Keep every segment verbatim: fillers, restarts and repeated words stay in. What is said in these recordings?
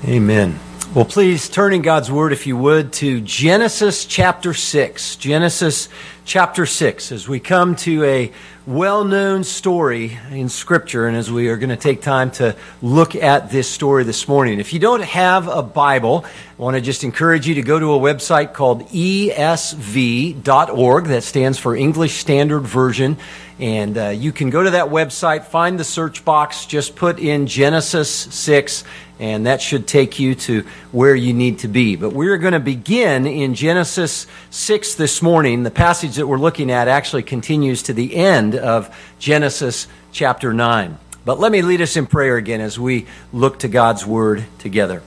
Amen. Well, please turn in God's Word, if you would, to Genesis chapter six. Genesis chapter six, as we come to a well-known story in Scripture, and as we are going to take time to look at this story this morning. If you don't have a Bible, I want to just encourage you to go to a website called E S V dot org. That stands for English Standard Version. And uh, you can go to that website, find the search box, just put in Genesis six, and that should take you to where you need to be. But we're going to begin in Genesis six this morning. The passage that we're looking at actually continues to the end of Genesis chapter nine. But let me lead us in prayer again as we look to God's Word together.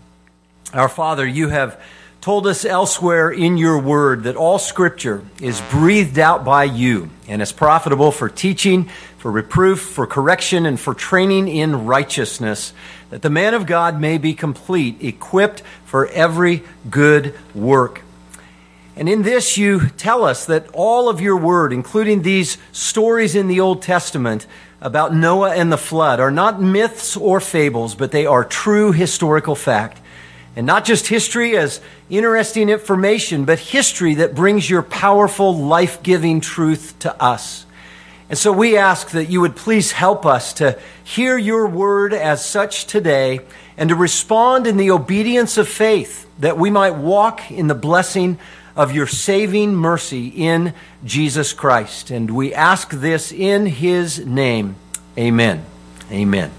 Our Father, you have told us elsewhere in your word that all Scripture is breathed out by you and is profitable for teaching, for reproof, for correction, and for training in righteousness, that the man of God may be complete, equipped for every good work. And in this you tell us that all of your word, including these stories in the Old Testament about Noah and the flood, are not myths or fables, but they are true historical fact. And not just history as interesting information, but history that brings your powerful, life-giving truth to us. And so we ask that you would please help us to hear your word as such today and to respond in the obedience of faith, that we might walk in the blessing of your saving mercy in Jesus Christ. And we ask this in his name. Amen. Amen.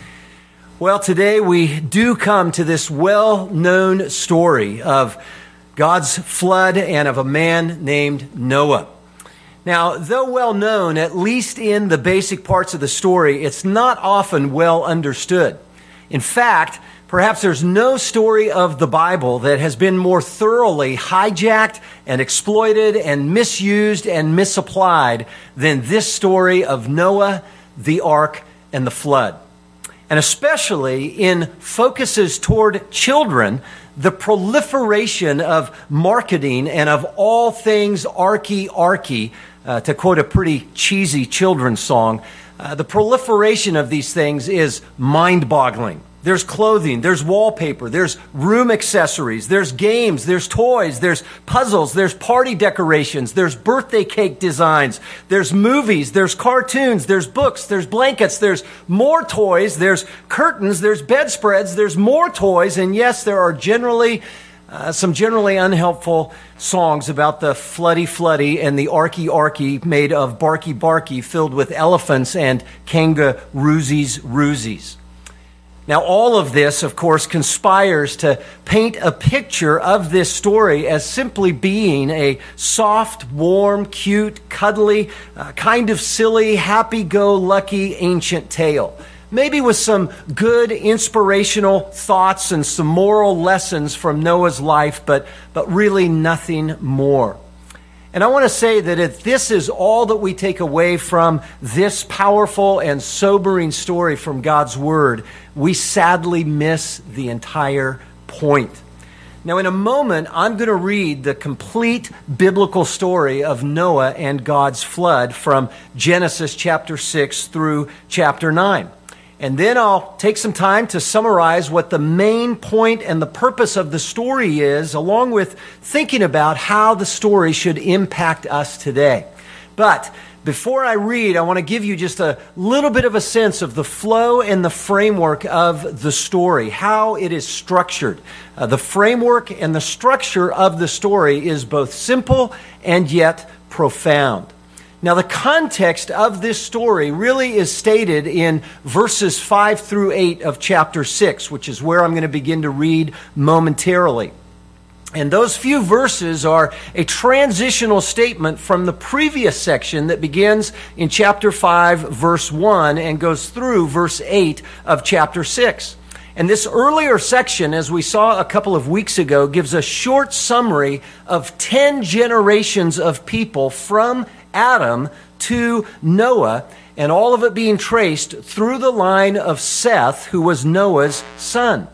Well, today we do come to this well-known story of God's flood and of a man named Noah. Now, though well-known, at least in the basic parts of the story, it's not often well understood. In fact, perhaps there's no story of the Bible that has been more thoroughly hijacked and exploited and misused and misapplied than this story of Noah, the ark, and the flood. And especially in focuses toward children, the proliferation of marketing and of all things arky-arky, uh, to quote a pretty cheesy children's song, uh, the proliferation of these things is mind-boggling. There's clothing, there's wallpaper, there's room accessories, there's games, there's toys, there's puzzles, there's party decorations, there's birthday cake designs, there's movies, there's cartoons, there's books, there's blankets, there's more toys, there's curtains, there's bedspreads, there's more toys, and yes, there are generally uh, some generally unhelpful songs about the floody floody and the arky arky made of barky barky filled with elephants and kangaroosies roosies. Now, all of this, of course, conspires to paint a picture of this story as simply being a soft, warm, cute, cuddly, uh, kind of silly, happy-go-lucky ancient tale. Maybe with some good inspirational thoughts and some moral lessons from Noah's life, but, but really nothing more. And I want to say that if this is all that we take away from this powerful and sobering story from God's Word, we sadly miss the entire point. Now, in a moment, I'm going to read the complete biblical story of Noah and God's flood from Genesis chapter six through chapter nine. And then I'll take some time to summarize what the main point and the purpose of the story is, along with thinking about how the story should impact us today. But before I read, I want to give you just a little bit of a sense of the flow and the framework of the story, how it is structured. Uh, the framework and the structure of the story is both simple and yet profound. Now, the context of this story really is stated in verses five through eight of chapter six, which is where I'm going to begin to read momentarily. And those few verses are a transitional statement from the previous section that begins in chapter five, verse one, and goes through verse eight of chapter six. And this earlier section, as we saw a couple of weeks ago, gives a short summary of ten generations of people from Adam to Noah, and all of it being traced through the line of Seth, who was Noah's son.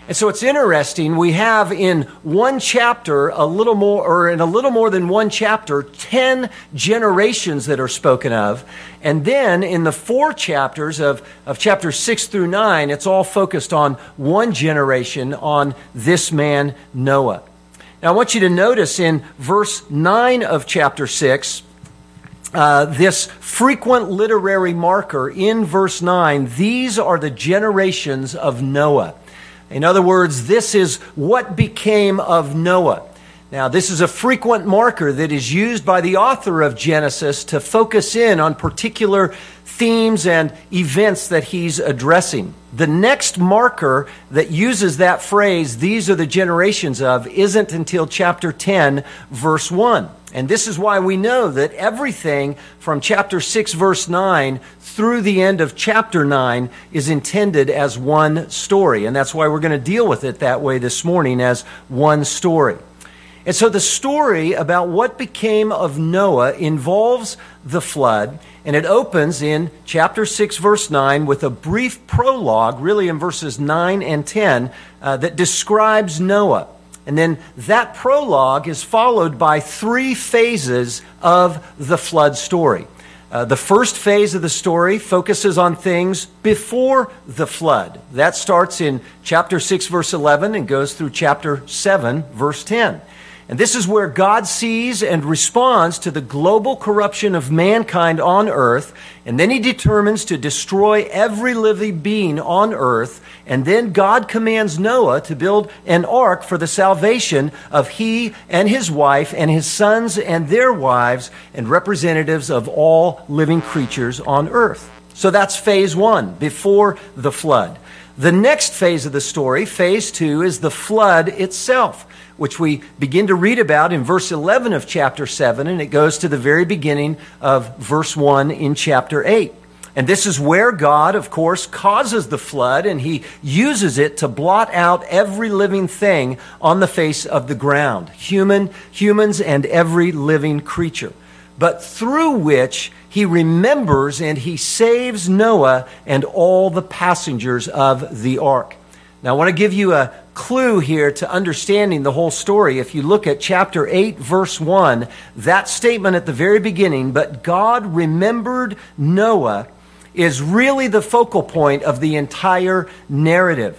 And so it's interesting, we have in one chapter, a little more, or in a little more than one chapter, ten generations that are spoken of. And then in the four chapters of, of chapters six through nine, it's all focused on one generation, on this man, Noah. Now I want you to notice in verse nine of chapter six, uh, this frequent literary marker in verse nine, these are the generations of Noah. In other words, this is what became of Noah. Now, this is a frequent marker that is used by the author of Genesis to focus in on particular themes and events that he's addressing. The next marker that uses that phrase, these are the generations of, isn't until chapter ten, verse one. And this is why we know that everything from chapter six, verse nine, through the end of chapter nine is intended as one story. And that's why we're going to deal with it that way this morning, as one story. And so the story about what became of Noah involves the flood, and it opens in chapter six, verse nine, with a brief prologue, really in verses nine and ten, uh, that describes Noah. And then that prologue is followed by three phases of the flood story. Uh, the first phase of the story focuses on things before the flood. That starts in chapter six, verse eleven, and goes through chapter seven, verse ten. And this is where God sees and responds to the global corruption of mankind on earth, and then he determines to destroy every living being on earth, and then God commands Noah to build an ark for the salvation of he and his wife and his sons and their wives and representatives of all living creatures on earth. So that's phase one, before the flood. The next phase of the story, phase two, is the flood itself, which we begin to read about in verse eleven of chapter seven, and it goes to the very beginning of verse one in chapter eight. And this is where God, of course, causes the flood, and he uses it to blot out every living thing on the face of the ground, human, humans, and every living creature, but through which he remembers and he saves Noah and all the passengers of the ark. Now, I want to give you a clue here to understanding the whole story. If you look at chapter eight, verse one, that statement at the very beginning, but God remembered Noah, is really the focal point of the entire narrative.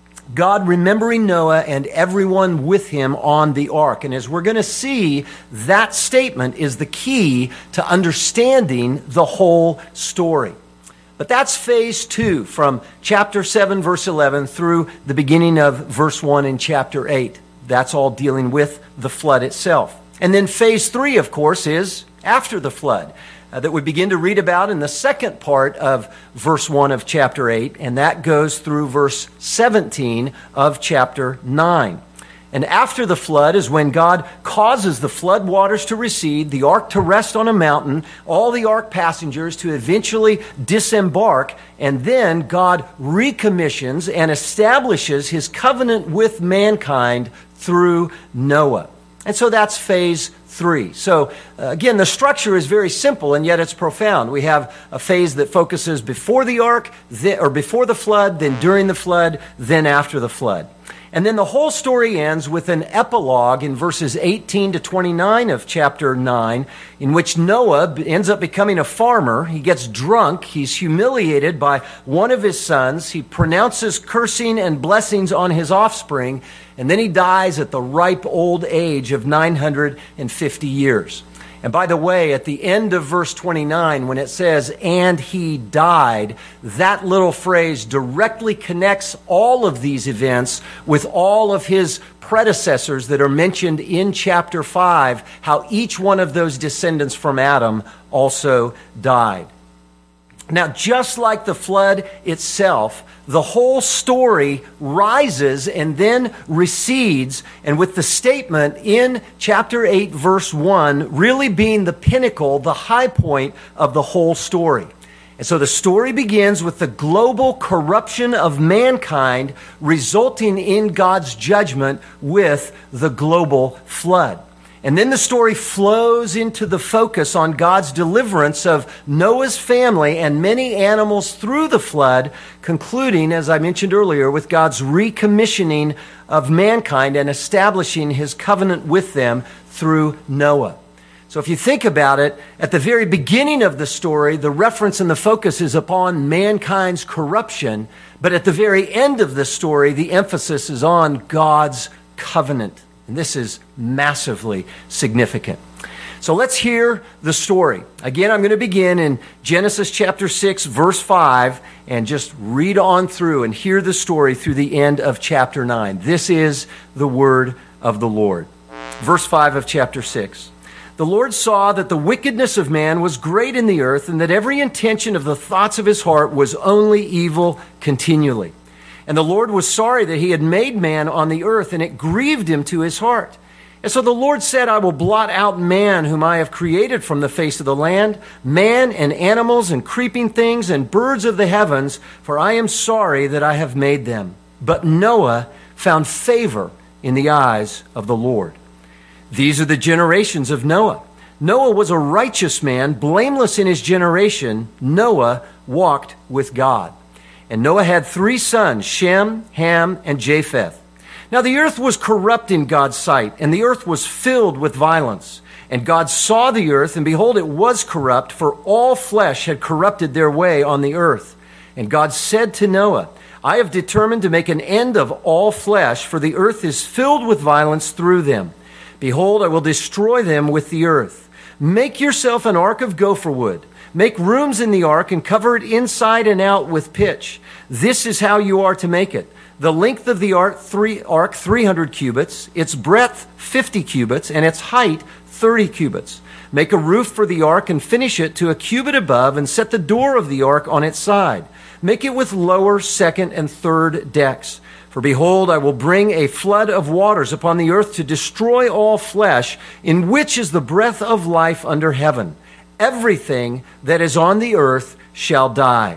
God remembering Noah and everyone with him on the ark. And as we're going to see, that statement is the key to understanding the whole story. But that's phase two, from chapter seven, verse eleven, through the beginning of verse one in chapter eight. That's all dealing with the flood itself. And then phase three, of course, is after the flood, uh, that we begin to read about in the second part of verse one of chapter eight, and that goes through verse seventeen of chapter nine. And after the flood is when God causes the flood waters to recede, the ark to rest on a mountain, all the ark passengers to eventually disembark, and then God recommissions and establishes his covenant with mankind through Noah. And so that's phase three. So uh, again, the structure is very simple, and yet it's profound. We have a phase that focuses before the ark, then, or before the flood, then during the flood, then after the flood. And then the whole story ends with an epilogue in verses eighteen to twenty-nine of chapter nine, in which Noah ends up becoming a farmer. He gets drunk. He's humiliated by one of his sons. He pronounces cursing and blessings on his offspring, and then he dies at the ripe old age of nine hundred fifty years. And by the way, at the end of verse twenty-nine, when it says, "and he died," that little phrase directly connects all of these events with all of his predecessors that are mentioned in chapter five, how each one of those descendants from Adam also died. Now, just like the flood itself, the whole story rises and then recedes, and with the statement in chapter eight, verse one, really being the pinnacle, the high point of the whole story. And so the story begins with the global corruption of mankind resulting in God's judgment with the global flood. And then the story flows into the focus on God's deliverance of Noah's family and many animals through the flood, concluding, as I mentioned earlier, with God's recommissioning of mankind and establishing his covenant with them through Noah. So if you think about it, at the very beginning of the story, the reference and the focus is upon mankind's corruption, but at the very end of the story, the emphasis is on God's covenant. And this is massively significant. So let's hear the story. Again, I'm going to begin in Genesis chapter six, verse five, and just read on through and hear the story through the end of chapter nine. This is the word of the Lord. Verse five of chapter six. The Lord saw that the wickedness of man was great in the earth, and that every intention of the thoughts of his heart was only evil continually. And the Lord was sorry that he had made man on the earth, and it grieved him to his heart. And so the Lord said, I will blot out man whom I have created from the face of the land, man and animals and creeping things and birds of the heavens, for I am sorry that I have made them. But Noah found favor in the eyes of the Lord. These are the generations of Noah. Noah was a righteous man, blameless in his generation. Noah walked with God. And Noah had three sons, Shem, Ham, and Japheth. Now the earth was corrupt in God's sight, and the earth was filled with violence. And God saw the earth, and behold, it was corrupt, for all flesh had corrupted their way on the earth. And God said to Noah, I have determined to make an end of all flesh, for the earth is filled with violence through them. Behold, I will destroy them with the earth. Make yourself an ark of gopher wood. Make rooms in the ark and cover it inside and out with pitch. This is how you are to make it. The length of the ark, three, ark three hundred cubits, its breadth fifty cubits, and its height thirty cubits. Make a roof for the ark and finish it to a cubit above, and set the door of the ark on its side. Make it with lower, second, and third decks. For behold, I will bring a flood of waters upon the earth to destroy all flesh, in which is the breath of life under heaven. Everything that is on the earth shall die.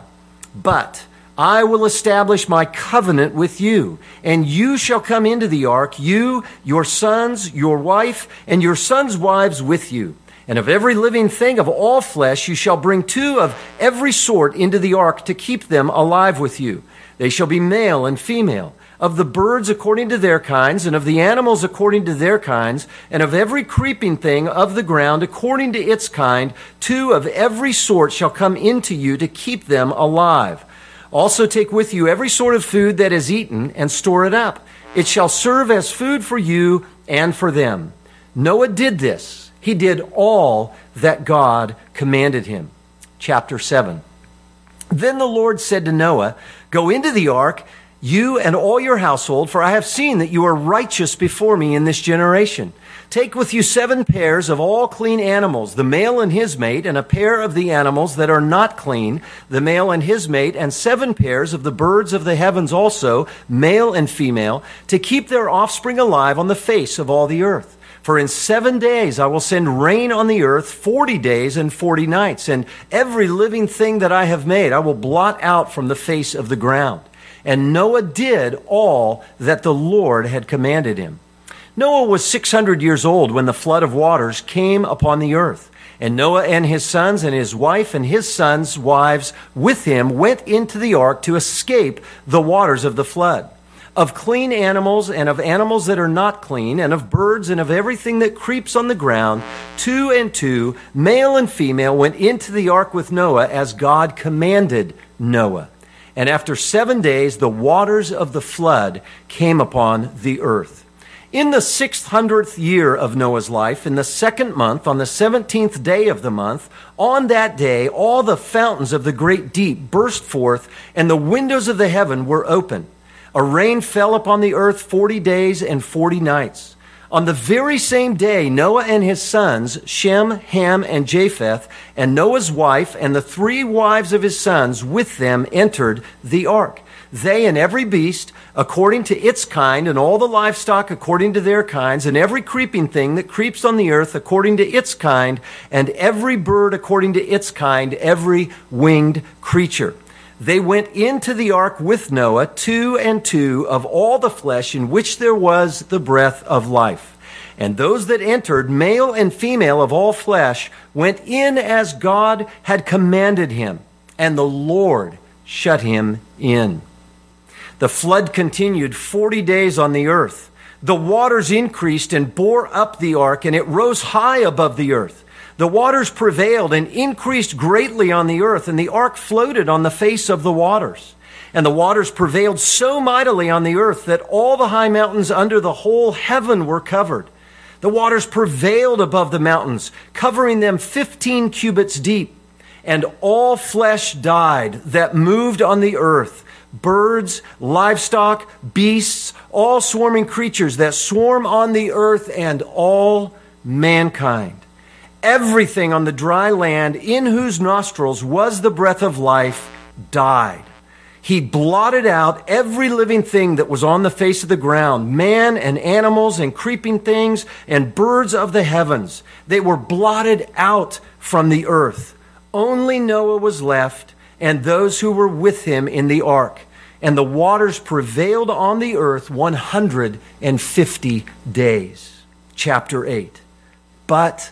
But I will establish my covenant with you, and you shall come into the ark, you, your sons, your wife, and your sons' wives with you. And of every living thing of all flesh you shall bring two of every sort into the ark to keep them alive with you. They shall be male and female. Of the birds according to their kinds, and of the animals according to their kinds, and of every creeping thing of the ground according to its kind, two of every sort shall come into you to keep them alive. Also take with you every sort of food that is eaten, and store it up. It shall serve as food for you and for them. Noah did this. He did all that God commanded him. Chapter seven. Then the Lord said to Noah, Go into the ark, you and all your household, for I have seen that you are righteous before me in this generation. Take with you seven pairs of all clean animals, the male and his mate, and a pair of the animals that are not clean, the male and his mate, and seven pairs of the birds of the heavens also, male and female, to keep their offspring alive on the face of all the earth. For in seven days I will send rain on the earth, forty days and forty nights, and every living thing that I have made I will blot out from the face of the ground. And Noah did all that the Lord had commanded him. Noah was six hundred years old when the flood of waters came upon the earth. And Noah and his sons and his wife and his sons' wives with him went into the ark to escape the waters of the flood. Of clean animals and of animals that are not clean, and of birds and of everything that creeps on the ground, two and two, male and female, went into the ark with Noah as God commanded Noah. And after seven days, the waters of the flood came upon the earth. In the six hundredth year of Noah's life, in the second month, on the seventeenth day of the month, on that day, all the fountains of the great deep burst forth, and the windows of the heaven were open. A rain fell upon the earth forty days and forty nights. On the very same day, Noah and his sons, Shem, Ham, and Japheth, and Noah's wife, and the three wives of his sons with them entered the ark. They and every beast, according to its kind, and all the livestock according to their kinds, and every creeping thing that creeps on the earth according to its kind, and every bird according to its kind, every winged creature. They went into the ark with Noah, two and two, of all the flesh in which there was the breath of life. And those that entered, male and female of all flesh, went in as God had commanded him, and the Lord shut him in. The flood continued forty days on the earth. The waters increased and bore up the ark, and it rose high above the earth. The waters prevailed and increased greatly on the earth, and the ark floated on the face of the waters. And the waters prevailed so mightily on the earth that all the high mountains under the whole heaven were covered. The waters prevailed above the mountains, covering them fifteen cubits deep. And all flesh died that moved on the earth, birds, livestock, beasts, all swarming creatures that swarm on the earth, and all mankind. Everything on the dry land in whose nostrils was the breath of life died. He blotted out every living thing that was on the face of the ground, man and animals and creeping things and birds of the heavens. They were blotted out from the earth. Only Noah was left, and those who were with him in the ark. And the waters prevailed on the earth one hundred fifty days. Chapter eight. But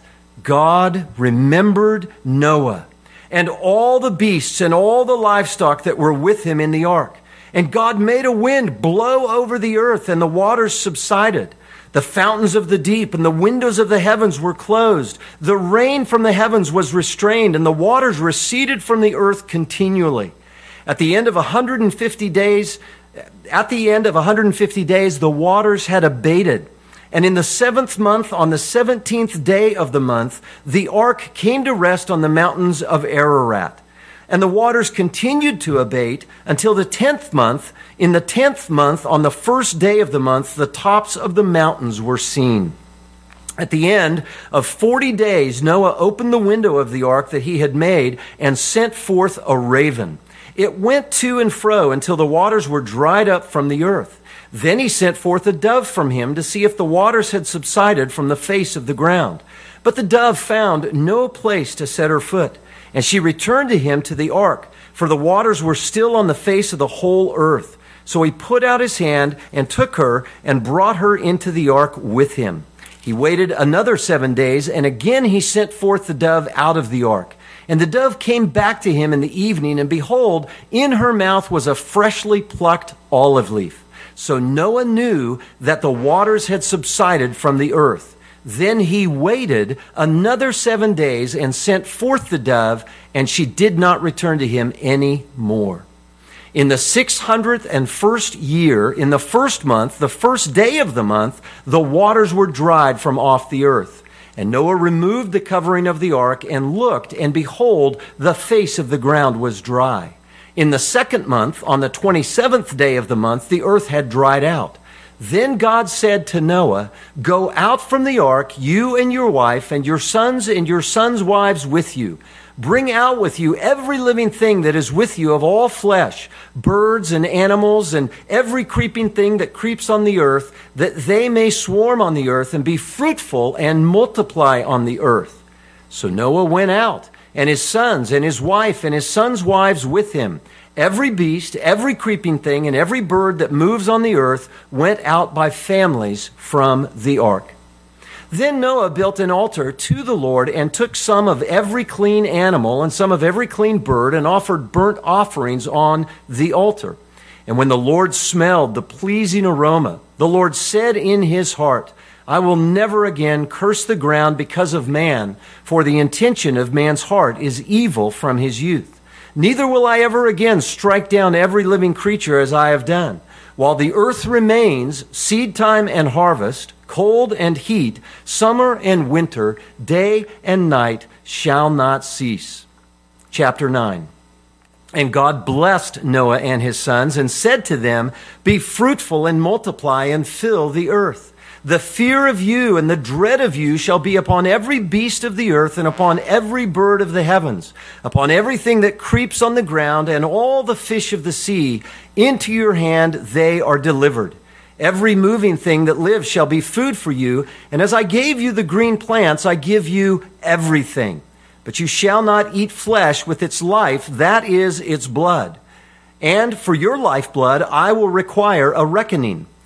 God remembered Noah and all the beasts and all the livestock that were with him in the ark. And God made a wind blow over the earth, and the waters subsided. The fountains of the deep and the windows of the heavens were closed. The rain from the heavens was restrained, and the waters receded from the earth continually. At the end of one hundred fifty days, at the end of one hundred fifty days, the waters had abated. And in the seventh month, on the seventeenth day of the month, the ark came to rest on the mountains of Ararat. And the waters continued to abate until the tenth month. In the tenth month, on the first day of the month, the tops of the mountains were seen. At the end of forty days, Noah opened the window of the ark that he had made and sent forth a raven. It went to and fro until the waters were dried up from the earth. Then he sent forth a dove from him to see if the waters had subsided from the face of the ground. But the dove found no place to set her foot, and she returned to him to the ark, for the waters were still on the face of the whole earth. So he put out his hand and took her and brought her into the ark with him. He waited another seven days, and again he sent forth the dove out of the ark. And the dove came back to him in the evening, and behold, in her mouth was a freshly plucked olive leaf. So Noah knew that the waters had subsided from the earth. Then he waited another seven days and sent forth the dove, and she did not return to him any more. In the six hundredth and first year, in the first month, the first day of the month, the waters were dried from off the earth. And Noah removed the covering of the ark and looked, and behold, the face of the ground was dry. In the second month, on the twenty-seventh day of the month, the earth had dried out. Then God said to Noah, "Go out from the ark, you and your wife, and your sons and your sons' wives with you. Bring out with you every living thing that is with you of all flesh, birds and animals, and every creeping thing that creeps on the earth, that they may swarm on the earth and be fruitful and multiply on the earth." So Noah went out, and his sons and his wife and his sons' wives with him. Every beast, every creeping thing, and every bird that moves on the earth went out by families from the ark. Then Noah built an altar to the Lord and took some of every clean animal and some of every clean bird and offered burnt offerings on the altar. And when the Lord smelled the pleasing aroma, the Lord said in his heart, "I will never again curse the ground because of man, for the intention of man's heart is evil from his youth. Neither will I ever again strike down every living creature as I have done. While the earth remains, seed time and harvest, cold and heat, summer and winter, day and night shall not cease." Chapter nine. And God blessed Noah and his sons and said to them, "Be fruitful and multiply and fill the earth. The fear of you and the dread of you shall be upon every beast of the earth and upon every bird of the heavens, upon everything that creeps on the ground and all the fish of the sea. Into your hand they are delivered. Every moving thing that lives shall be food for you. And as I gave you the green plants, I give you everything. But you shall not eat flesh with its life, that is its blood. And for your lifeblood I will require a reckoning.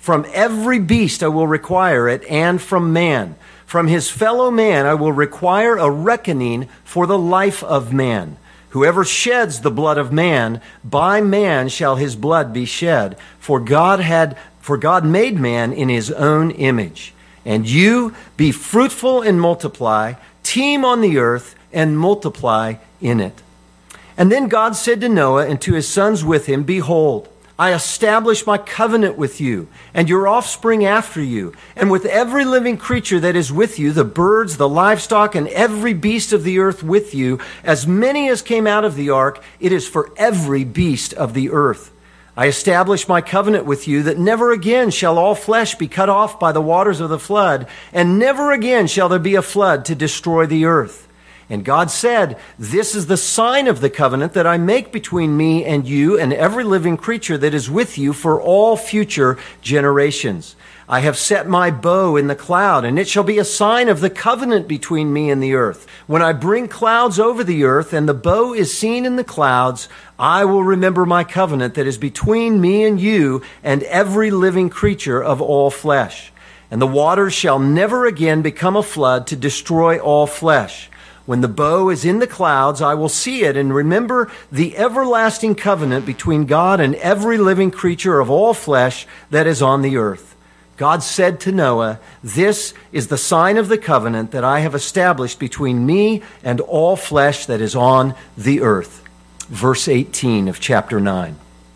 From every beast I will require it, and from man. From his fellow man I will require a reckoning for the life of man. Whoever sheds the blood of man, by man shall his blood be shed. For God had, for God made man in his own image. And you be fruitful and multiply, teem on the earth and multiply in it. And then God said to Noah and to his sons with him, Behold, I establish my covenant with you and your offspring after you, and with every living creature that is with you, the birds, the livestock, and every beast of the earth with you, as many as came out of the ark. It is for every beast of the earth. I establish my covenant with you that never again shall all flesh be cut off by the waters of the flood, and never again shall there be a flood to destroy the earth. And God said, This is the sign of the covenant that I make between me and you and every living creature that is with you for all future generations. I have set my bow in the cloud, and it shall be a sign of the covenant between me and the earth. When I bring clouds over the earth and the bow is seen in the clouds, I will remember my covenant that is between me and you and every living creature of all flesh. And the waters shall never again become a flood to destroy all flesh. When the bow is in the clouds, I will see it and remember the everlasting covenant between God and every living creature of all flesh that is on the earth. God said to Noah, This is the sign of the covenant that I have established between me and all flesh that is on the earth. Verse eighteen of chapter nine.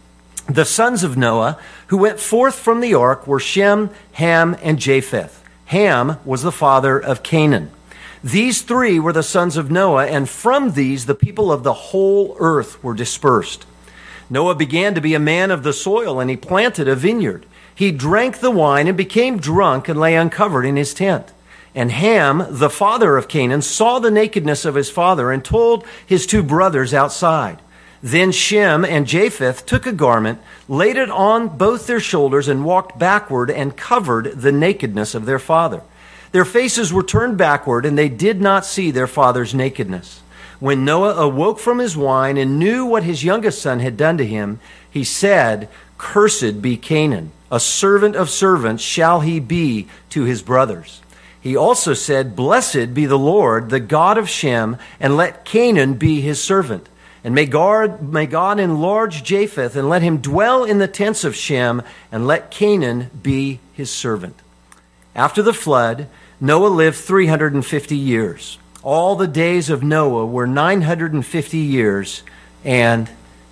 The sons of Noah who went forth from the ark were Shem, Ham, and Japheth. Ham was the father of Canaan. These three were the sons of Noah, and from these the people of the whole earth were dispersed. Noah began to be a man of the soil, and he planted a vineyard. He drank the wine and became drunk and lay uncovered in his tent. And Ham, the father of Canaan, saw the nakedness of his father and told his two brothers outside. Then Shem and Japheth took a garment, laid it on both their shoulders, and walked backward and covered the nakedness of their father. Their faces were turned backward, and they did not see their father's nakedness. When Noah awoke from his wine and knew what his youngest son had done to him, he said, Cursed be Canaan, a servant of servants shall he be to his brothers. He also said, Blessed be the Lord, the God of Shem, and let Canaan be his servant. And may God, may God enlarge Japheth, and let him dwell in the tents of Shem, and let Canaan be his servant. After the flood, Noah lived three hundred fifty years. All the days of Noah were nine hundred fifty years, and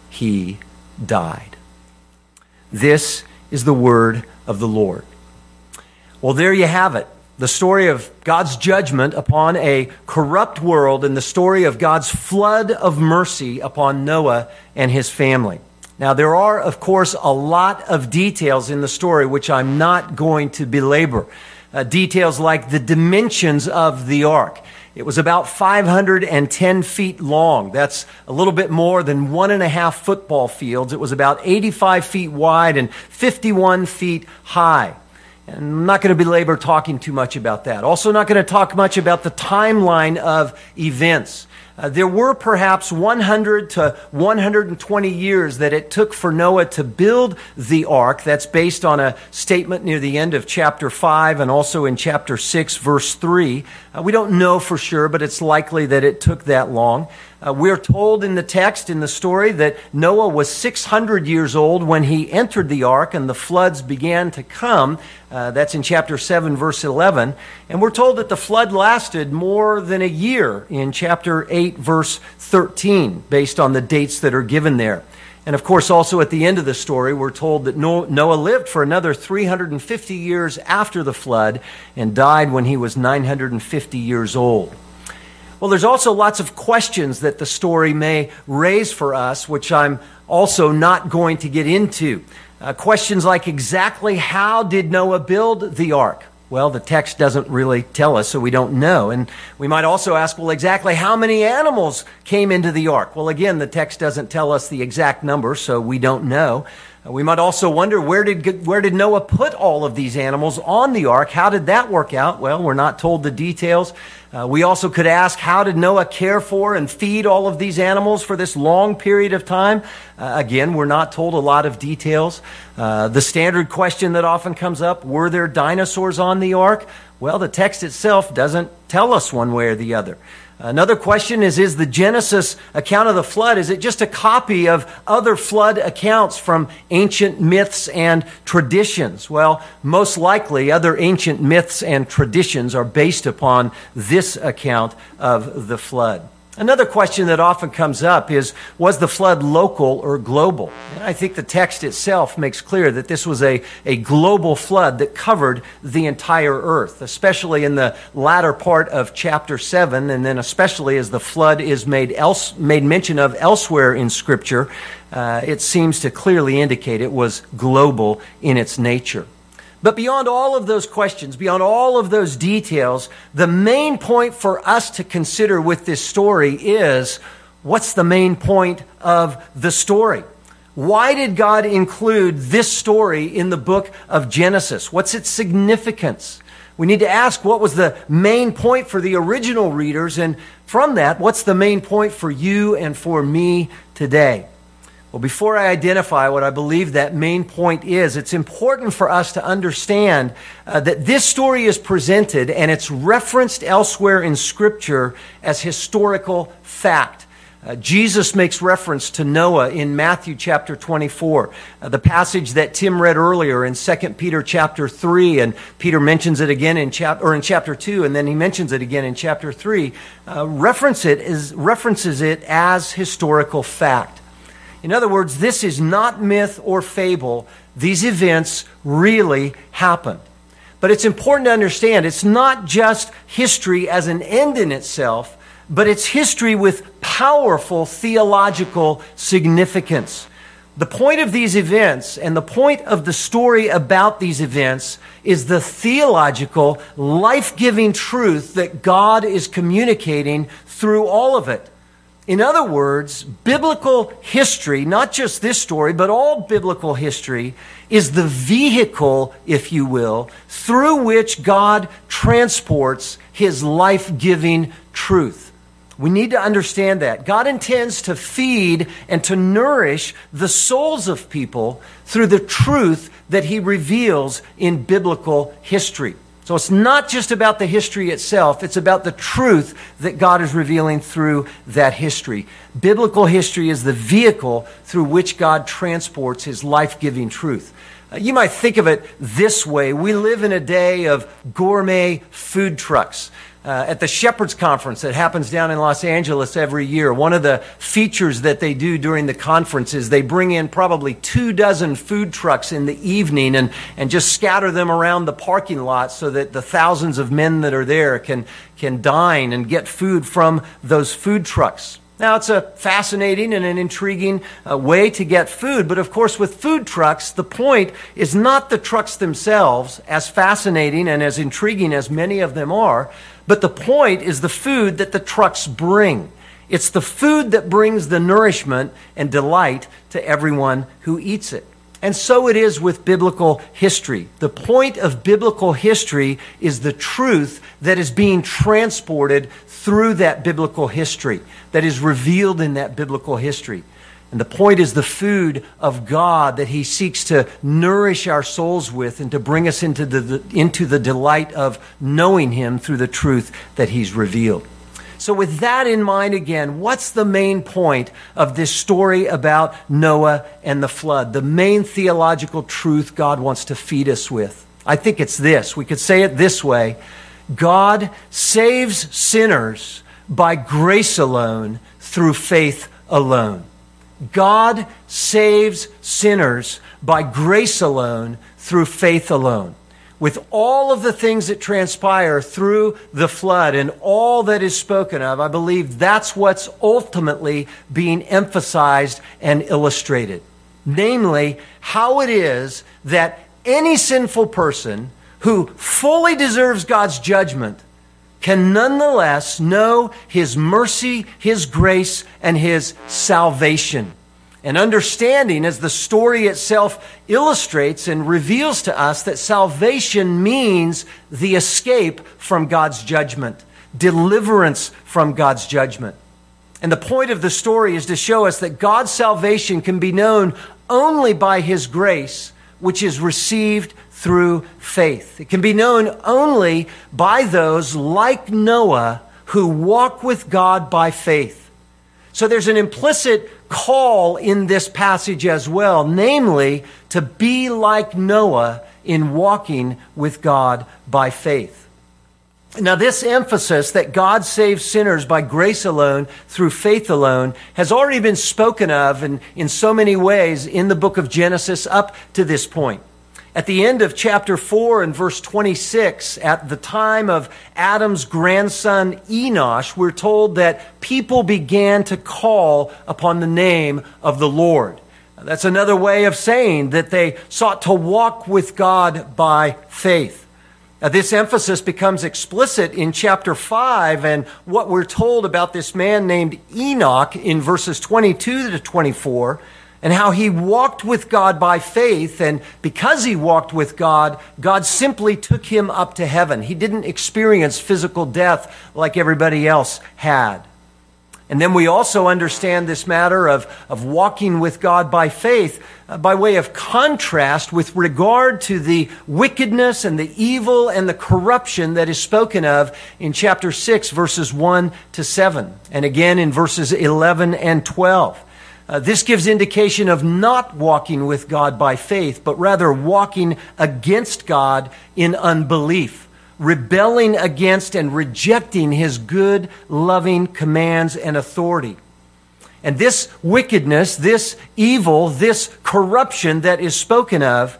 he died. This is the word of the Lord. Well, there you have it. The story of God's judgment upon a corrupt world and the story of God's flood of mercy upon Noah and his family. Now, there are, of course, a lot of details in the story which I'm not going to belabor. Uh, details like the dimensions of the ark. It was about five hundred ten feet long. That's a little bit more than one and a half football fields. It was about eighty-five feet wide and fifty-one feet high. And I'm not going to belabor talking too much about that. Also not going to talk much about the timeline of events. Uh, there were perhaps one hundred to one hundred twenty years that it took for Noah to build the ark. That's based on a statement near the end of chapter five and also in chapter six, verse three. Uh, we don't know for sure, but it's likely that it took that long. Uh, we're told in the text, in the story, that Noah was six hundred years old when he entered the ark and the floods began to come. Uh, that's in chapter seven, verse eleven. And we're told that the flood lasted more than a year in chapter eight, verse thirteen, based on the dates that are given there. And of course, also at the end of the story, we're told that Noah lived for another three hundred fifty years after the flood and died when he was nine hundred fifty years old. Well, there's also lots of questions that the story may raise for us, which I'm also not going to get into. Uh, questions like, exactly how did Noah build the ark? Well, the text doesn't really tell us, so we don't know. And we might also ask, well, exactly how many animals came into the ark? Well, again, the text doesn't tell us the exact number, so we don't know. Uh, we might also wonder, where did, where did Noah put all of these animals on the ark? How did that work out? Well, we're not told the details. Uh, we also could ask, how did Noah care for and feed all of these animals for this long period of time? Uh, again, we're not told a lot of details. Uh, the standard question that often comes up, were there dinosaurs on the ark? Well, the text itself doesn't tell us one way or the other. Another question is, is the Genesis account of the flood, is it just a copy of other flood accounts from ancient myths and traditions? Well, most likely other ancient myths and traditions are based upon this account of the flood. Another question that often comes up is, was the flood local or global? And I think the text itself makes clear that this was a, a global flood that covered the entire earth, especially in the latter part of chapter seven, and then especially as the flood is made, else, made mention of elsewhere in Scripture, uh, it seems to clearly indicate it was global in its nature. But beyond all of those questions, beyond all of those details, the main point for us to consider with this story is, what's the main point of the story? Why did God include this story in the book of Genesis? What's its significance? We need to ask, what was the main point for the original readers? And from that, what's the main point for you and for me today? Well, before I identify what I believe that main point is, it's important for us to understand uh, that this story is presented and it's referenced elsewhere in Scripture as historical fact. Uh, Jesus makes reference to Noah in Matthew chapter twenty-four, uh, the passage that Tim read earlier in Second Peter chapter three, and Peter mentions it again in chapter or in chapter two, and then he mentions it again in chapter three. Uh, reference it is references it as historical fact. In other words, this is not myth or fable. These events really happened. But it's important to understand it's not just history as an end in itself, but it's history with powerful theological significance. The point of these events and the point of the story about these events is the theological, life-giving truth that God is communicating through all of it. In other words, biblical history, not just this story, but all biblical history, is the vehicle, if you will, through which God transports His life-giving truth. We need to understand that. God intends to feed and to nourish the souls of people through the truth that He reveals in biblical history. So it's not just about the history itself, it's about the truth that God is revealing through that history. Biblical history is the vehicle through which God transports His life-giving truth. Uh, you might think of it this way. We live in a day of gourmet food trucks. Uh, at the Shepherds Conference that happens down in Los Angeles every year, one of the features that they do during the conference is they bring in probably two dozen food trucks in the evening and, and just scatter them around the parking lot so that the thousands of men that are there can, can dine and get food from those food trucks. Now, it's a fascinating and an intriguing uh, way to get food, but of course with food trucks, the point is not the trucks themselves, as fascinating and as intriguing as many of them are, but the point is the food that the trucks bring. It's the food that brings the nourishment and delight to everyone who eats it. And so it is with biblical history. The point of biblical history is the truth that is being transported through that biblical history, that is revealed in that biblical history. And the point is the food of God that He seeks to nourish our souls with and to bring us into the, into the delight of knowing Him through the truth that He's revealed. So with that in mind again, what's the main point of this story about Noah and the flood? The main theological truth God wants to feed us with. I think it's this. We could say it this way. God saves sinners by grace alone, through faith alone. God saves sinners by grace alone, through faith alone. With all of the things that transpire through the flood and all that is spoken of, I believe that's what's ultimately being emphasized and illustrated. Namely, how it is that any sinful person who fully deserves God's judgment can nonetheless know His mercy, His grace, and His salvation. And understanding, as the story itself illustrates and reveals to us, that salvation means the escape from God's judgment, deliverance from God's judgment. And the point of the story is to show us that God's salvation can be known only by His grace, which is received through faith. It can be known only by those like Noah who walk with God by faith. So there's an implicit call in this passage as well, namely to be like Noah in walking with God by faith. Now, this emphasis that God saves sinners by grace alone, through faith alone, has already been spoken of in, in so many ways in the book of Genesis up to this point. At the end of chapter four and verse twenty-six, at the time of Adam's grandson Enosh, we're told that people began to call upon the name of the Lord. That's another way of saying that they sought to walk with God by faith. Now, this emphasis becomes explicit in chapter five, and what we're told about this man named Enoch in verses twenty-two to twenty-four, and how he walked with God by faith, and because he walked with God, God simply took him up to heaven. He didn't experience physical death like everybody else had. And then we also understand this matter of, of walking with God by faith uh, by way of contrast with regard to the wickedness and the evil and the corruption that is spoken of in chapter six, verses one to seven, and again in verses eleven and twelve. Uh, this gives indication of not walking with God by faith, but rather walking against God in unbelief, rebelling against and rejecting His good, loving commands and authority. And this wickedness, this evil, this corruption that is spoken of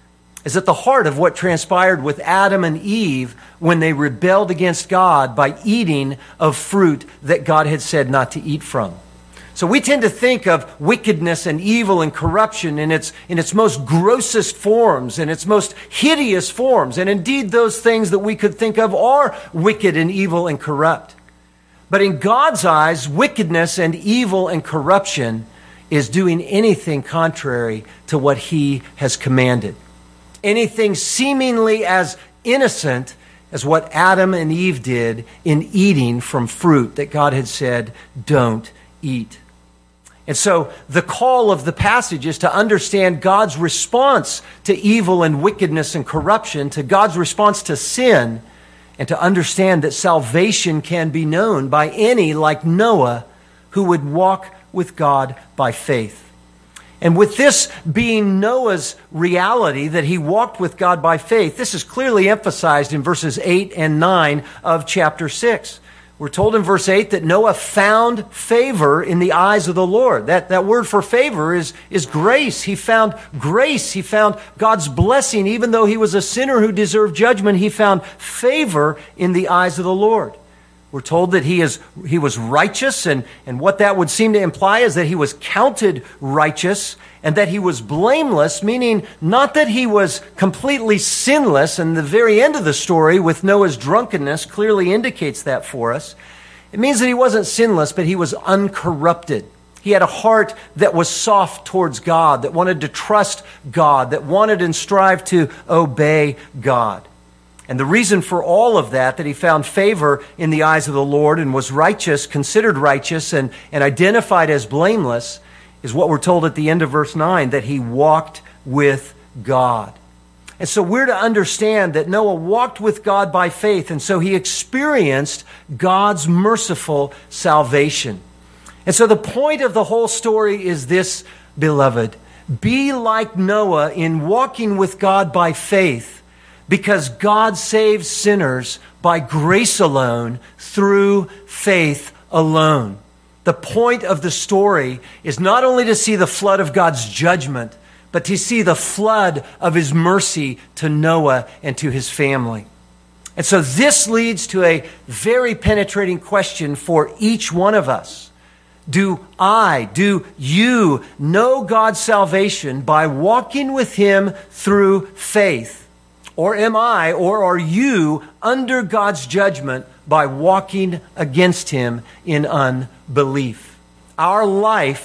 is at the heart of what transpired with Adam and Eve when they rebelled against God by eating of fruit that God had said not to eat from. So we tend to think of wickedness and evil and corruption in its, in its most grossest forms, in its most hideous forms. And indeed, those things that we could think of are wicked and evil and corrupt. But in God's eyes, wickedness and evil and corruption is doing anything contrary to what He has commanded. Anything seemingly as innocent as what Adam and Eve did in eating from fruit that God had said, don't eat. And so the call of the passage is to understand God's response to evil and wickedness and corruption, to God's response to sin, and to understand that salvation can be known by any like Noah who would walk with God by faith. And with this being Noah's reality, that he walked with God by faith, this is clearly emphasized in verses eight and nine of chapter six. We're told in verse eight that Noah found favor in the eyes of the Lord. That, that word for favor is, is grace. He found grace. He found God's blessing. Even though he was a sinner who deserved judgment, he found favor in the eyes of the Lord. We're told that he is he was righteous, and, and what that would seem to imply is that he was counted righteous and that he was blameless, meaning not that he was completely sinless, and the very end of the story with Noah's drunkenness clearly indicates that for us. It means that he wasn't sinless, but he was uncorrupted. He had a heart that was soft towards God, that wanted to trust God, that wanted and strived to obey God. And the reason for all of that, that he found favor in the eyes of the Lord and was righteous, considered righteous, and, and identified as blameless, is what we're told at the end of verse nine, that he walked with God. And so we're to understand that Noah walked with God by faith, and so he experienced God's merciful salvation. And so the point of the whole story is this, beloved: be like Noah in walking with God by faith, because God saves sinners by grace alone, through faith alone. The point of the story is not only to see the flood of God's judgment, but to see the flood of His mercy to Noah and to his family. And so this leads to a very penetrating question for each one of us. Do I, do you know God's salvation by walking with Him through faith? Or am I, or are you under God's judgment by walking against Him in unbelief? Our life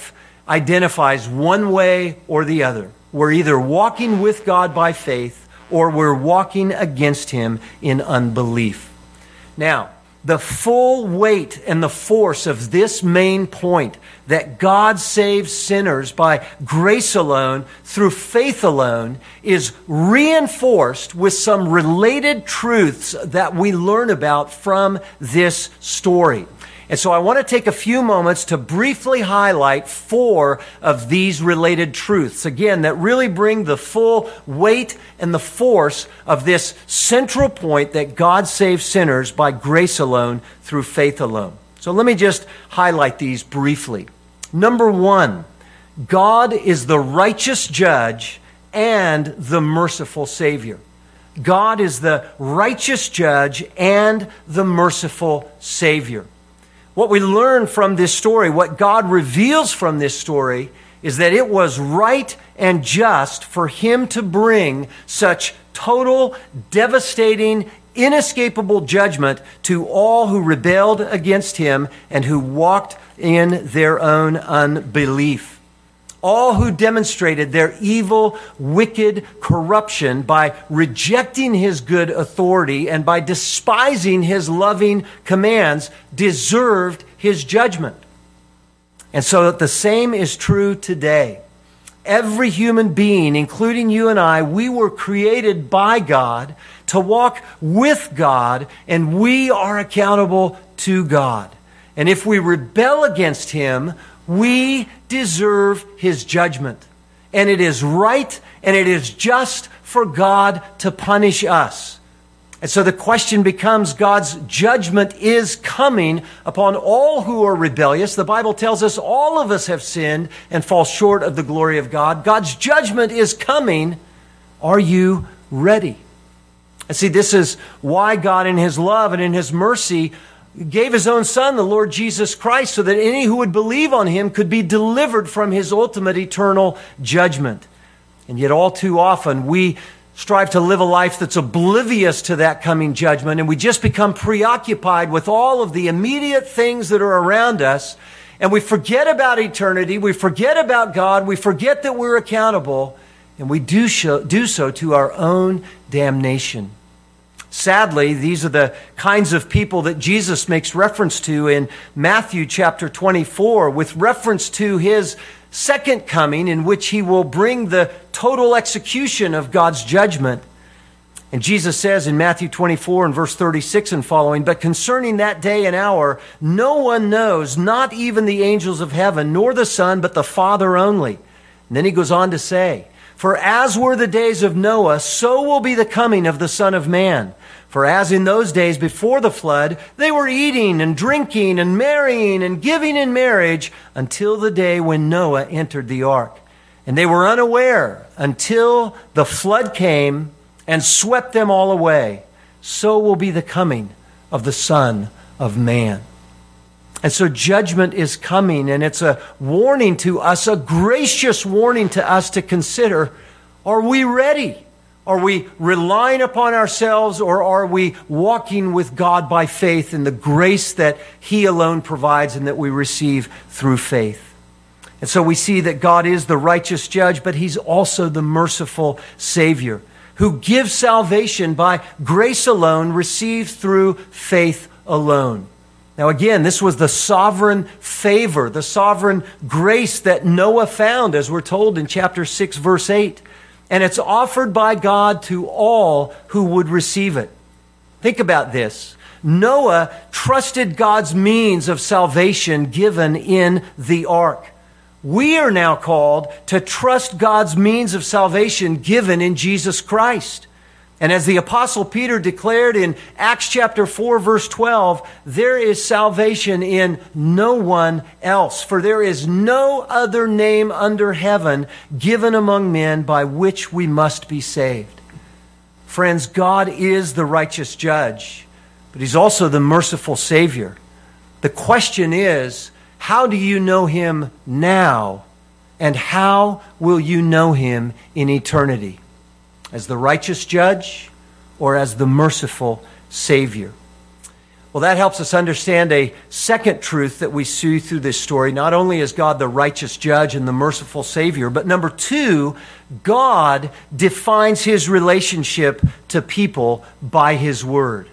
identifies one way or the other. We're either walking with God by faith or we're walking against Him in unbelief. Now, the full weight and the force of this main point, that God saves sinners by grace alone, through faith alone, is reinforced with some related truths that we learn about from this story. And so I want to take a few moments to briefly highlight four of these related truths, again, that really bring the full weight and the force of this central point that God saves sinners by grace alone, through faith alone. So let me just highlight these briefly. Number one, God is the righteous judge and the merciful Savior. God is the righteous judge and the merciful Savior. What we learn from this story, what God reveals from this story, is that it was right and just for Him to bring such total, devastating, inescapable judgment to all who rebelled against Him and who walked in their own unbelief. All who demonstrated their evil, wicked corruption by rejecting His good authority and by despising His loving commands deserved His judgment. And so the same is true today. Every human being, including you and I, we were created by God to walk with God, and we are accountable to God. And if we rebel against Him, we deserve His judgment. And it is right and it is just for God to punish us. And so the question becomes, God's judgment is coming upon all who are rebellious. The Bible tells us all of us have sinned and fall short of the glory of God. God's judgment is coming. Are you ready? And see, this is why God in His love and in His mercy gave His own Son, the Lord Jesus Christ, so that any who would believe on Him could be delivered from His ultimate eternal judgment. And yet all too often we strive to live a life that's oblivious to that coming judgment, and we just become preoccupied with all of the immediate things that are around us, and we forget about eternity, we forget about God, we forget that we're accountable, and we do so, do so to our own damnation. Sadly, these are the kinds of people that Jesus makes reference to in Matthew chapter twenty-four, with reference to His second coming, in which He will bring the total execution of God's judgment. And Jesus says in Matthew twenty-four and verse thirty-six and following, "But concerning that day and hour, no one knows, not even the angels of heaven, nor the Son, but the Father only." And then He goes on to say, "For as were the days of Noah, so will be the coming of the Son of Man. For as in those days before the flood, they were eating and drinking and marrying and giving in marriage until the day when Noah entered the ark. And they were unaware until the flood came and swept them all away. So will be the coming of the Son of Man." And so judgment is coming, and it's a warning to us, a gracious warning to us to consider, are we ready? Are we relying upon ourselves, or are we walking with God by faith in the grace that He alone provides and that we receive through faith? And so we see that God is the righteous judge, but He's also the merciful Savior who gives salvation by grace alone, received through faith alone. Now again, this was the sovereign favor, the sovereign grace that Noah found, as we're told in chapter six, verse eight. And it's offered by God to all who would receive it. Think about this. Noah trusted God's means of salvation given in the ark. We are now called to trust God's means of salvation given in Jesus Christ. And as the Apostle Peter declared in Acts chapter four, verse twelve, there is salvation in no one else, for there is no other name under heaven given among men by which we must be saved. Friends, God is the righteous judge, but He's also the merciful Savior. The question is, how do you know Him now, and how will you know Him in eternity? As the righteous judge or as the merciful Savior? Well, that helps us understand a second truth that we see through this story. Not only is God the righteous judge and the merciful Savior, but number two, God defines his relationship to people by his word.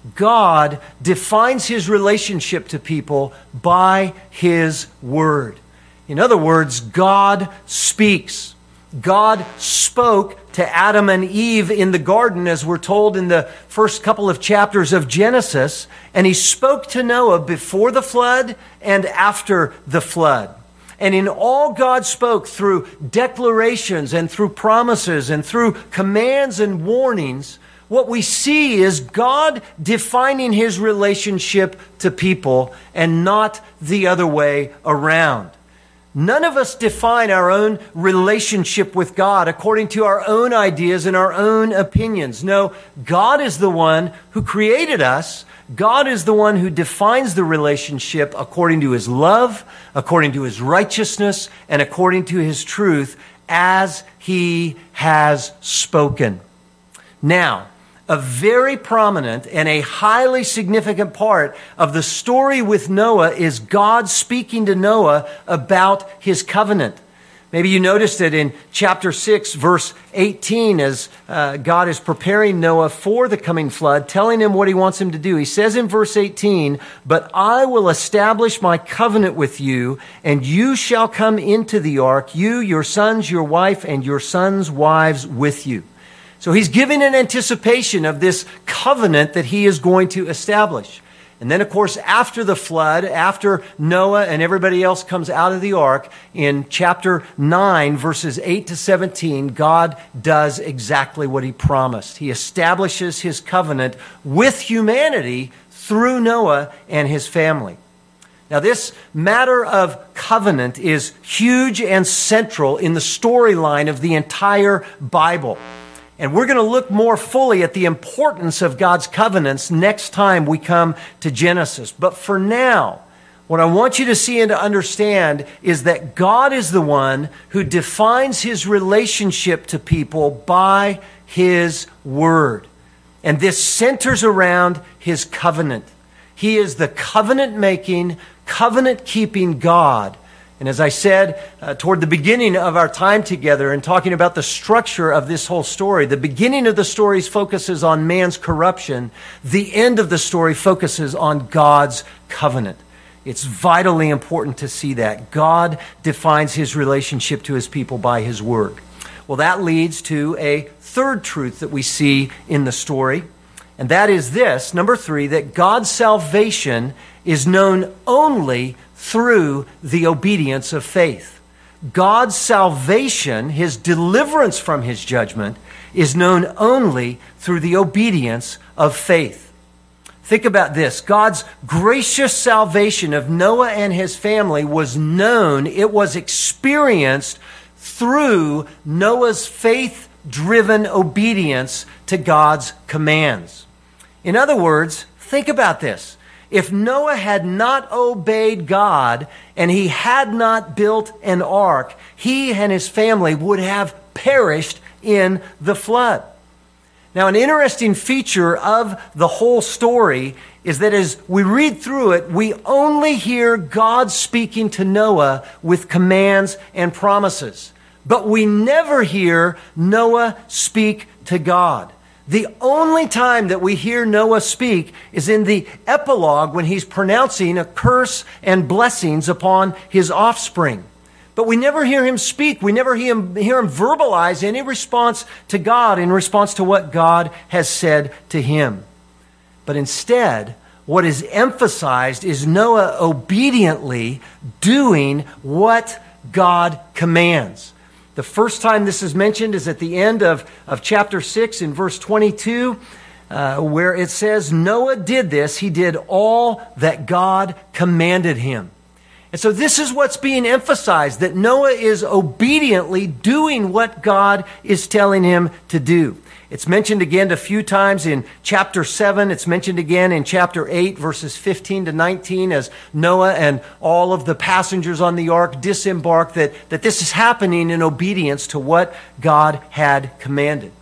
God defines his relationship to people by his word. In other words, God speaks. God spoke to Adam and Eve in the garden, as we're told in the first couple of chapters of Genesis, and he spoke to Noah before the flood and after the flood. And in all God spoke through declarations and through promises and through commands and warnings, what we see is God defining his relationship to people and not the other way around. None of us define our own relationship with God according to our own ideas and our own opinions. No, God is the one who created us. God is the one who defines the relationship according to his love, according to his righteousness, and according to his truth as he has spoken. Now, a very prominent and a highly significant part of the story with Noah is God speaking to Noah about his covenant. Maybe you noticed it in chapter six, verse eighteen, as uh, God is preparing Noah for the coming flood, telling him what he wants him to do. He says in verse eighteen, "But I will establish my covenant with you, and you shall come into the ark, you, your sons, your wife, and your sons' wives with you." So he's giving an anticipation of this covenant that he is going to establish. And then, of course, after the flood, after Noah and everybody else comes out of the ark, in chapter nine, verses eight to seventeen, God does exactly what he promised. He establishes his covenant with humanity through Noah and his family. Now, this matter of covenant is huge and central in the storyline of the entire Bible. And we're going to look more fully at the importance of God's covenants next time we come to Genesis. But for now, what I want you to see and to understand is that God is the one who defines his relationship to people by his word. And this centers around his covenant. He is the covenant-making, covenant-keeping God. And as I said uh, toward the beginning of our time together and talking about the structure of this whole story, the beginning of the story focuses on man's corruption. The end of the story focuses on God's covenant. It's vitally important to see that. God defines his relationship to his people by his word. Well, that leads to a third truth that we see in the story. And that is this, number three, that God's salvation is known only through the obedience of faith. God's salvation, his deliverance from his judgment, is known only through the obedience of faith. Think about this. God's gracious salvation of Noah and his family was known, it was experienced through Noah's faith-driven obedience to God's commands. In other words, think about this. If Noah had not obeyed God and he had not built an ark, he and his family would have perished in the flood. Now, an interesting feature of the whole story is that as we read through it, we only hear God speaking to Noah with commands and promises. But we never hear Noah speak to God. The only time that we hear Noah speak is in the epilogue when he's pronouncing a curse and blessings upon his offspring. But we never hear him speak. We never hear him, hear him verbalize any response to God in response to what God has said to him. But instead, what is emphasized is Noah obediently doing what God commands. The first time this is mentioned is at the end of, of chapter six in verse twenty-two, uh, where it says, Noah did this. He did all that God commanded him. And so this is what's being emphasized, that Noah is obediently doing what God is telling him to do. It's mentioned again a few times in chapter seven. It's mentioned again in chapter eight, verses fifteen to nineteen, as Noah and all of the passengers on the ark disembark, that, that this is happening in obedience to what God had commanded.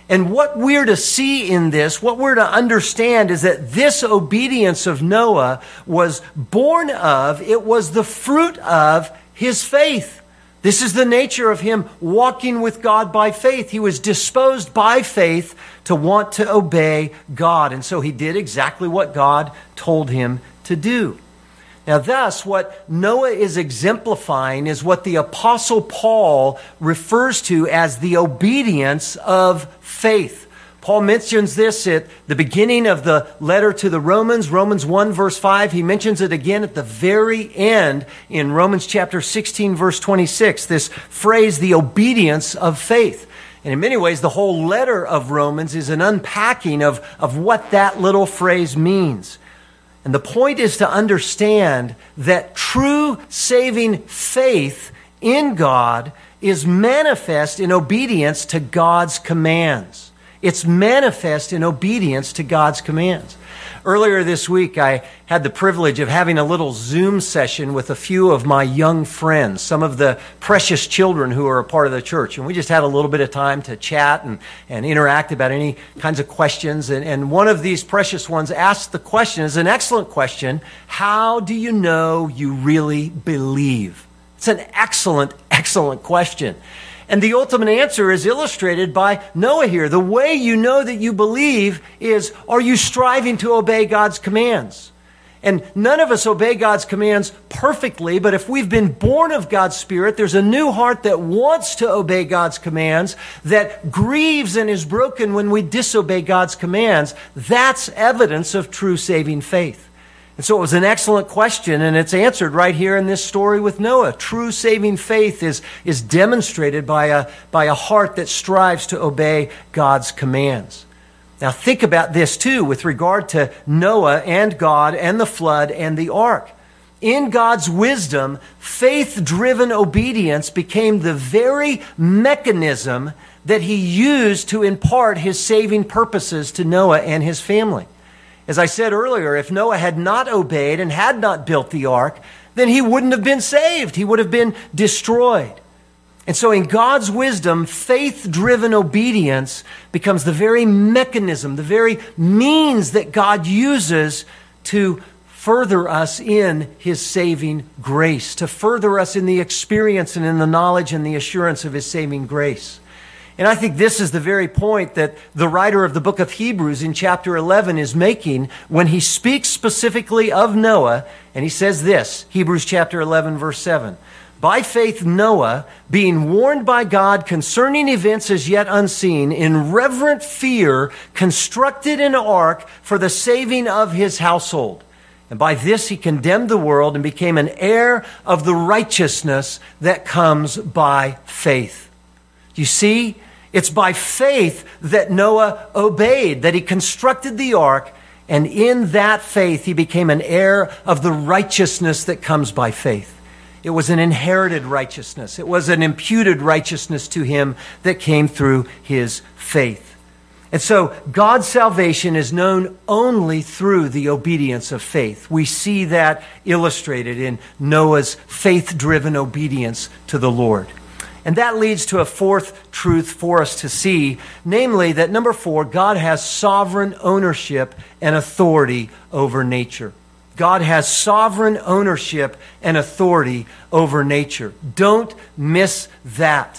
And what we're to see in this, what we're to understand is that this obedience of Noah was born of, it was the fruit of his faith. This is the nature of him walking with God by faith. He was disposed by faith to want to obey God. And so he did exactly what God told him to do. Now, thus, what Noah is exemplifying is what the Apostle Paul refers to as the obedience of faith. Paul mentions this at the beginning of the letter to the Romans, Romans one, verse five. He mentions it again at the very end in Romans chapter sixteen, verse twenty-six, this phrase, the obedience of faith. And in many ways, the whole letter of Romans is an unpacking of, of what that little phrase means. And the point is to understand that true saving faith in God is manifest in obedience to God's commands. It's manifest in obedience to God's commands. Earlier this week, I had the privilege of having a little Zoom session with a few of my young friends, some of the precious children who are a part of the church. And we just had a little bit of time to chat and, and interact about any kinds of questions. And, and one of these precious ones asked the question, it's an excellent question, how do you know you really believe? It's an excellent, excellent question. And the ultimate answer is illustrated by Noah here. The way you know that you believe is, are you striving to obey God's commands? And none of us obey God's commands perfectly, but if we've been born of God's Spirit, there's a new heart that wants to obey God's commands, that grieves and is broken when we disobey God's commands. That's evidence of true saving faith. And so it was an excellent question, and it's answered right here in this story with Noah. True saving faith is, is demonstrated by a, by a heart that strives to obey God's commands. Now think about this too with regard to Noah and God and the flood and the ark. In God's wisdom, faith-driven obedience became the very mechanism that he used to impart his saving purposes to Noah and his family. As I said earlier, if Noah had not obeyed and had not built the ark, then he wouldn't have been saved. He would have been destroyed. And so in God's wisdom, faith-driven obedience becomes the very mechanism, the very means that God uses to further us in his saving grace, to further us in the experience and in the knowledge and the assurance of his saving grace. And I think this is the very point that the writer of the book of Hebrews in chapter eleven is making when he speaks specifically of Noah. And he says this, Hebrews chapter eleven, verse seven. By faith, Noah, being warned by God concerning events as yet unseen, in reverent fear, constructed an ark for the saving of his household. And by this he condemned the world and became an heir of the righteousness that comes by faith. You see, it's by faith that Noah obeyed, that he constructed the ark, and in that faith he became an heir of the righteousness that comes by faith. It was an inherited righteousness. It was an imputed righteousness to him that came through his faith. And so God's salvation is known only through the obedience of faith. We see that illustrated in Noah's faith-driven obedience to the Lord. And that leads to a fourth truth for us to see, namely that number four, God has sovereign ownership and authority over nature. God has sovereign ownership and authority over nature. Don't miss that.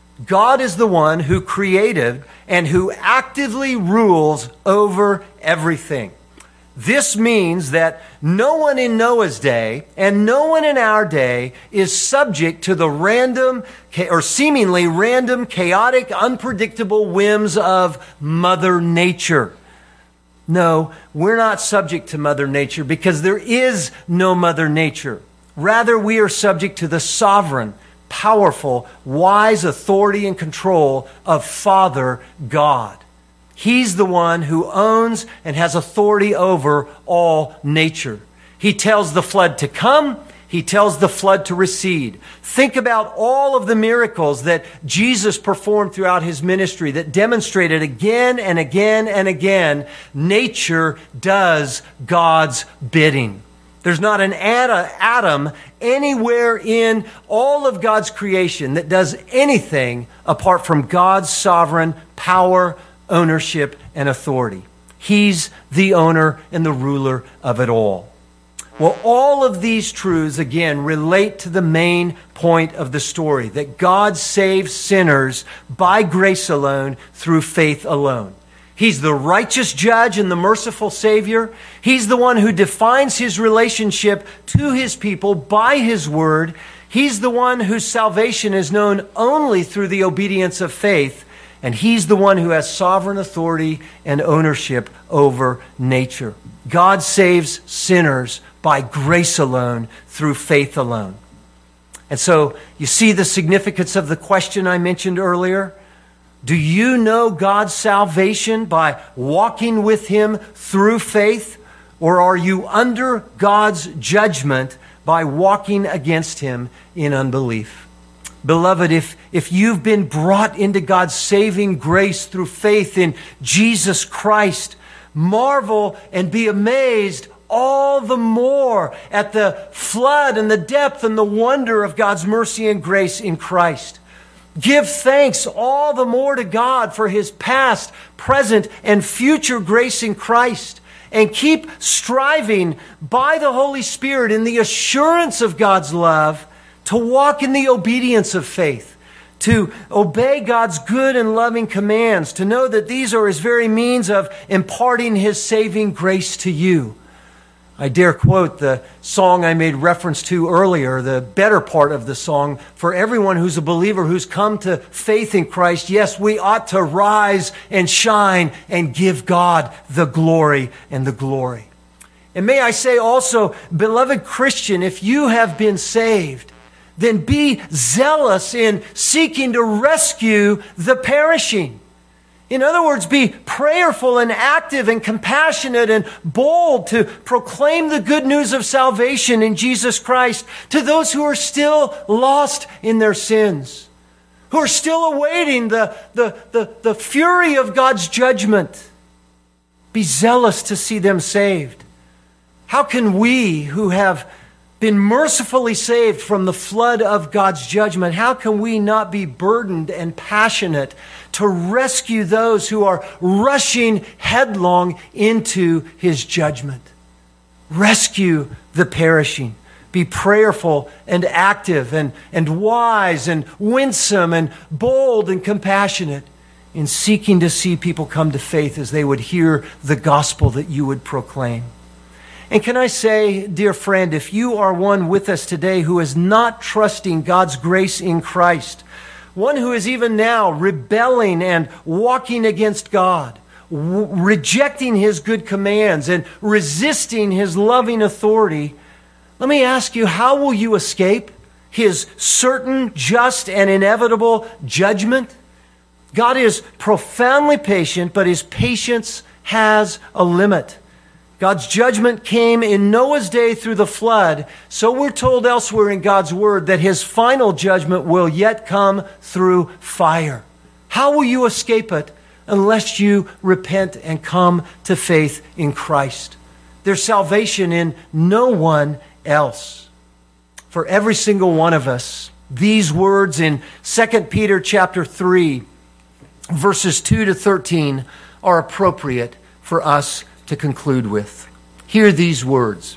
God is the one who created and who actively rules over everything. This means that no one in Noah's day and no one in our day is subject to the random or seemingly random, chaotic, unpredictable whims of Mother Nature. No, we're not subject to Mother Nature because there is no Mother Nature. Rather, we are subject to the sovereign, powerful, wise authority and control of Father God. He's the one who owns and has authority over all nature. He tells the flood to come. He tells the flood to recede. Think about all of the miracles that Jesus performed throughout his ministry that demonstrated again and again and again, nature does God's bidding. There's not an atom anywhere in all of God's creation that does anything apart from God's sovereign power, ownership, and authority. He's the owner and the ruler of it all. Well, all of these truths, again, relate to the main point of the story, that God saves sinners by grace alone, through faith alone. He's the righteous judge and the merciful Savior. He's the one who defines his relationship to his people by his word. He's the one whose salvation is known only through the obedience of faith. And he's the one who has sovereign authority and ownership over nature. God saves sinners by grace alone, through faith alone. And so you see the significance of the question I mentioned earlier. Do you know God's salvation by walking with him through faith? Or are you under God's judgment by walking against him in unbelief? Beloved, if, if you've been brought into God's saving grace through faith in Jesus Christ, marvel and be amazed all the more at the flood and the depth and the wonder of God's mercy and grace in Christ. Give thanks all the more to God for his past, present, and future grace in Christ. And keep striving by the Holy Spirit in the assurance of God's love to walk in the obedience of faith, to obey God's good and loving commands, to know that these are his very means of imparting his saving grace to you. I dare quote the song I made reference to earlier, the better part of the song. For everyone who's a believer, who's come to faith in Christ, yes, we ought to rise and shine and give God the glory and the glory. And may I say also, beloved Christian, if you have been saved, then be zealous in seeking to rescue the perishing. In other words, be prayerful and active and compassionate and bold to proclaim the good news of salvation in Jesus Christ to those who are still lost in their sins, who are still awaiting the, the, the, the fury of God's judgment. Be zealous to see them saved. How can we who have been mercifully saved from the flood of God's judgment, how can we not be burdened and passionate to rescue those who are rushing headlong into his judgment? Rescue the perishing. Be prayerful and active and, and wise and winsome and bold and compassionate in seeking to see people come to faith as they would hear the gospel that you would proclaim. And can I say, dear friend, if you are one with us today who is not trusting God's grace in Christ, one who is even now rebelling and walking against God, w- rejecting his good commands and resisting his loving authority, let me ask you, how will you escape his certain, just, and inevitable judgment? God is profoundly patient, but his patience has a limit. God's judgment came in Noah's day through the flood, so we're told elsewhere in God's word that his final judgment will yet come through fire. How will you escape it unless you repent and come to faith in Christ? There's salvation in no one else. For every single one of us, these words in Second Peter chapter three, verses two to thirteen, are appropriate for us to conclude with. Hear these words.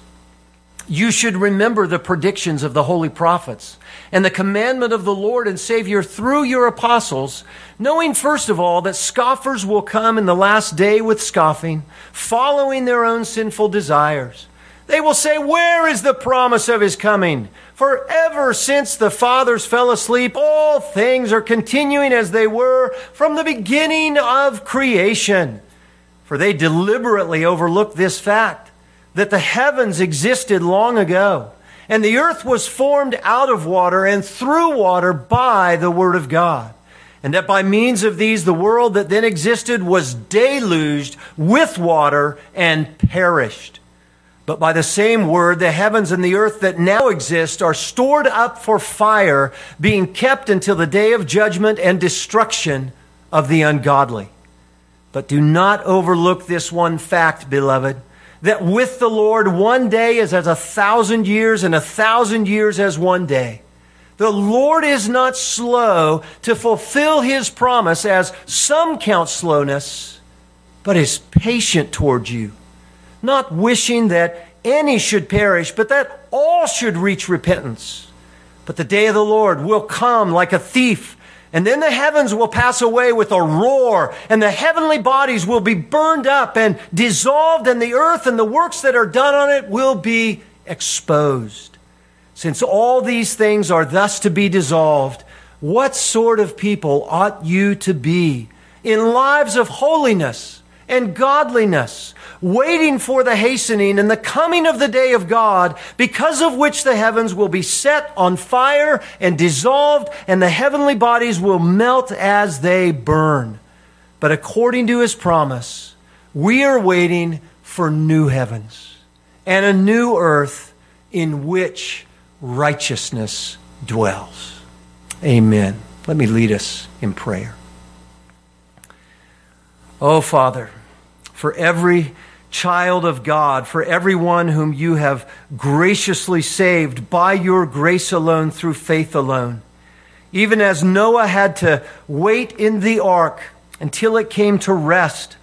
You should remember the predictions of the holy prophets and the commandment of the Lord and Savior through your apostles, knowing first of all that scoffers will come in the last day with scoffing, following their own sinful desires. They will say, where is the promise of his coming? For ever since the fathers fell asleep, all things are continuing as they were from the beginning of creation. For they deliberately overlooked this fact, that the heavens existed long ago, and the earth was formed out of water and through water by the word of God, and that by means of these the world that then existed was deluged with water and perished. But by the same word, the heavens and the earth that now exist are stored up for fire, being kept until the day of judgment and destruction of the ungodly. But do not overlook this one fact, beloved, that with the Lord one day is as a thousand years, and a thousand years as one day. The Lord is not slow to fulfill His promise, as some count slowness, but is patient toward you, not wishing that any should perish, but that all should reach repentance. But the day of the Lord will come like a thief, and then the heavens will pass away with a roar, and the heavenly bodies will be burned up and dissolved, and the earth and the works that are done on it will be exposed. Since all these things are thus to be dissolved, what sort of people ought you to be in lives of holiness and godliness, waiting for the hastening and the coming of the day of God, because of which the heavens will be set on fire and dissolved, and the heavenly bodies will melt as they burn. But according to His promise, we are waiting for new heavens and a new earth in which righteousness dwells. Amen. Let me lead us in prayer. Oh, Father, for every child of God, for everyone whom you have graciously saved by your grace alone, through faith alone, even as Noah had to wait in the ark until it came to rest,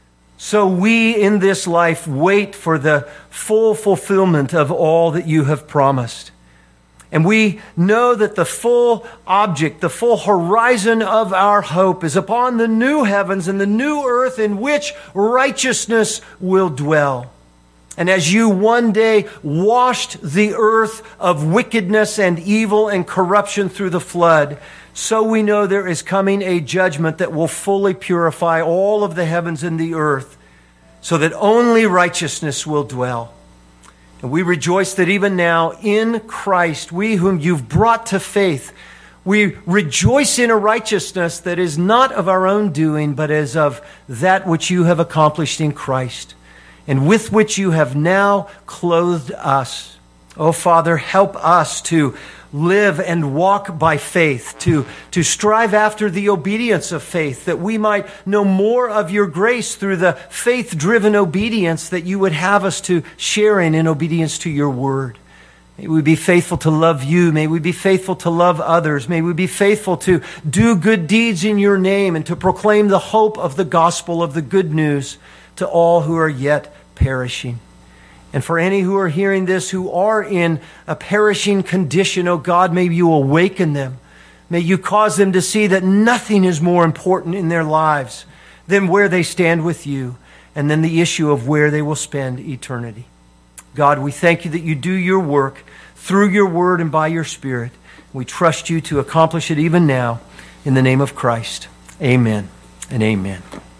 so we in this life wait for the full fulfillment of all that you have promised. And we know that the full object, the full horizon of our hope is upon the new heavens and the new earth in which righteousness will dwell. And as you one day washed the earth of wickedness and evil and corruption through the flood, so we know there is coming a judgment that will fully purify all of the heavens and the earth, so that only righteousness will dwell. And we rejoice that even now in Christ, we whom you've brought to faith, we rejoice in a righteousness that is not of our own doing, but is of that which you have accomplished in Christ, and with which you have now clothed us. Oh, Father, help us to live and walk by faith, to, to strive after the obedience of faith, that we might know more of your grace through the faith-driven obedience that you would have us to share in, in obedience to your word. May we be faithful to love you. May we be faithful to love others. May we be faithful to do good deeds in your name and to proclaim the hope of the gospel of the good news to all who are yet perishing. And for any who are hearing this, who are in a perishing condition, oh God, may you awaken them. May you cause them to see that nothing is more important in their lives than where they stand with you, and then the issue of where they will spend eternity. God, we thank you that you do your work through your word and by your Spirit. We trust you to accomplish it even now. In the name of Christ, amen and amen.